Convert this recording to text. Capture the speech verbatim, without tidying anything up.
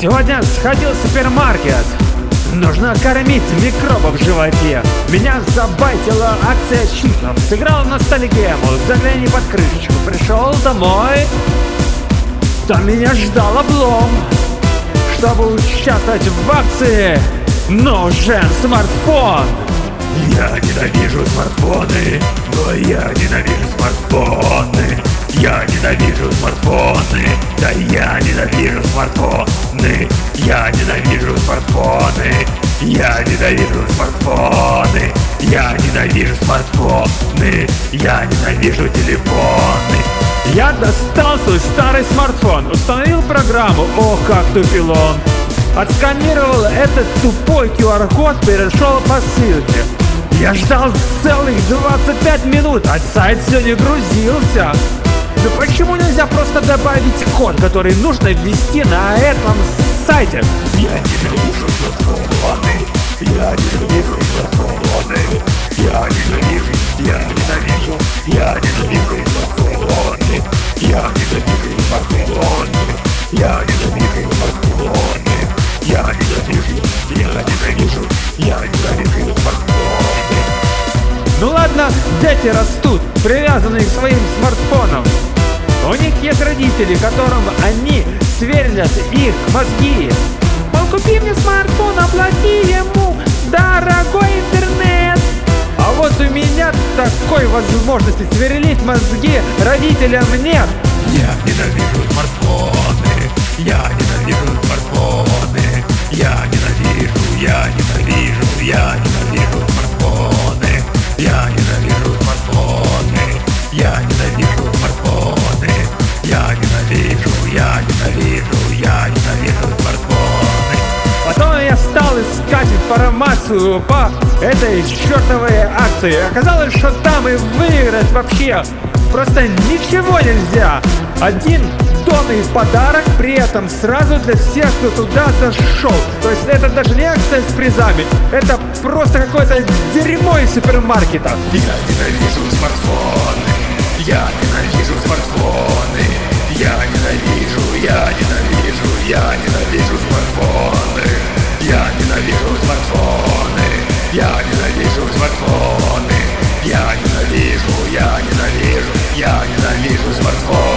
Сегодня сходил в супермаркет. Нужно кормить микробов в животе. Меня забайтила акция чипсов. Сыграл в ностальгию, загляни под крышечку. Пришел домой, там меня ждал облом. Чтобы участвовать в акции, нужен смартфон. Я ненавижу смартфоны, но я ненавижу смартфоны. Я ненавижу смартфоны, да я ненавижу смартфоны. Я ненавижу смартфоны, я ненавижу смартфоны. Я ненавижу смартфоны, я ненавижу телефоны. Я достал свой старый смартфон, установил программу, ох, как тупил он. Отсканировал этот тупой ку ар код, перешел по ссылке. Я ждал целых двадцать пять минут, а сайт все не грузился. Ну почему нельзя просто добавить код, который нужно ввести на этом сайте? Я ненавижу смартфоны, я ненавижу смартфоны. Я ненавижу, я ненавижу, я ненавижу смартфоны. Я ненавижу смартфоны, я ненавижу смартфоны. Я ненавижу, я ненавижу, я ненавижу смартфоны. Ну ладно, дети растут, привязанные к своим смартфонам. У них есть родители, которым они сверлят их мозги. Мол, купи мне смартфон, оплати ему дорогой интернет. А вот у меня такой возможности сверлить мозги родителям нет. Я ненавижу смартфоны, я ненавижу смартфоны. Я ненавижу, я ненавижу, я ненавижу смартфоны. Я ненавижу смартфоны, я ненавижу смартфоны. Я ненавижу, я ненавижу, я ненавижу смартфоны. Потом я стал искать информацию по этой чертовой акции. Оказалось, что там и выиграть вообще просто ничего нельзя. Один тонный подарок, при этом сразу для всех, кто туда зашел. То есть это даже не акция с призами, это просто какое-то дерьмо из супермаркета. Я ненавижу смартфоны, я ненавижу смартфоны. Я ненавижу, я ненавижу, я ненавижу смартфоны. Я ненавижу смартфоны, я ненавижу смартфоны. Я ненавижу, я ненавижу, я ненавижу смартфоны.